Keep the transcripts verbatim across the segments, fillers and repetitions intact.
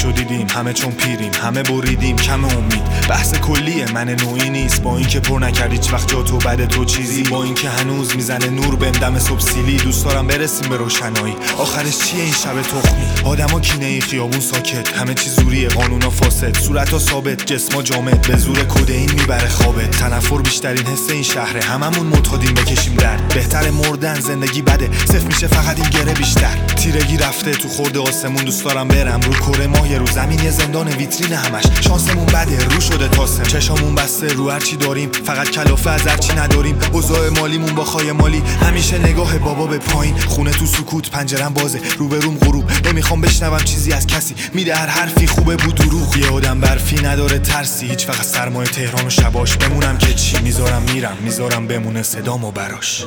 آتیشو دیدیم، همه چون پیریم، همه بریدیم کم امید. بحث کلیه من نوعی نیست، با اینکه پر نکردی هیچ وقت جا تو بعد تو چیزی، با اینکه هنوز میزنه نور بهم دم صبح سیلی. دوست دارم برسیم به روشنایی، آخرش چیه این شب تخمی؟ آدما کینه ای، خیابون ساکت، همه چی زوریه، قانونا فاسد، صورتا ثابت، جسما جامد، به زور کدئین میبره خوابت. تنفر بیشترین حس این شهره، هممون معتادیم بکشیم درد. بهتر مردن، زندگی بده، صفر میشه فقط این گره بیشتر. تیرگی رفته تو خورد آسمون، دوست دارم برم رو کره ماه، رو زمین یه زندان ویترین همش. شانسمون بده، رو شده تاسم، چشامون بسته رو هرچی داریم، فقط کلافه از هرچی نداریم. اوضاع مالیمون با خای مالی، همیشه نگاه بابا به پایین. خونه تو سکوت، پنجرم بازه، روبروم غروب، نمیخوام بشنوم چیزی از کسی. میده هر حرفی خوبه بود دروغ. یه آدم برفی نداره ترسی، هیچ وقت سرمای تهران و شباش. بمونم که چی، میذارم میرم، میذارم بمونه صدامو براش.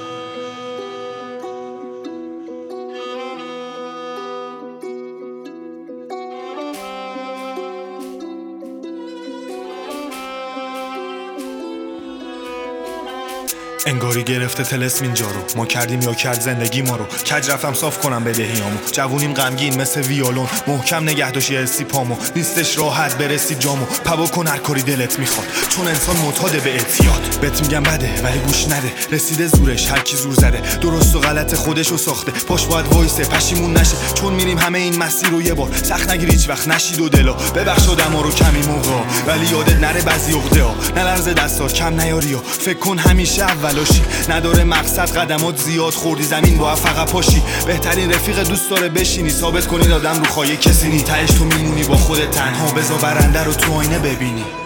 انگاری گرفته طلسم اینجا رو، ما کردیم یا کرد زندگی ما رو. کج رفتم صاف کنم بدهیامو، جوونیم غمگین مثل ویولون، محکم نگه داشت یه حسی پامو. نیستش راحت برسی جامو، پبا کن هر کاری دلت میخواد، چون انسان معتاده به اعتیاد. بهت میگم بده ولی گوش نده، رسیده زورش، هر کی زور زده، درست و غلط خودشو ساخته. پاش باید وایسه، پشیمون نشه، چون میریم همه این مسیر رو یه بار. سخت نگیر هیچ وقت، نشید و دلا ببخش آدما رو کمی موقع، ولی یادت نره بعضی عقده ها، نلرزه دستات، کم نیاری ها. فکر کن همیشه اولاشی، نداره مقصد، قدمات زیاد، خوردی زمین با فقط پاشی. بهترین رفیق دوست داره بشینی، ثابت کنی آدم رو خواهی کسی نی. تهش تو میمونی با خودت تنها، بذار برنده رو تو آینه ببینی.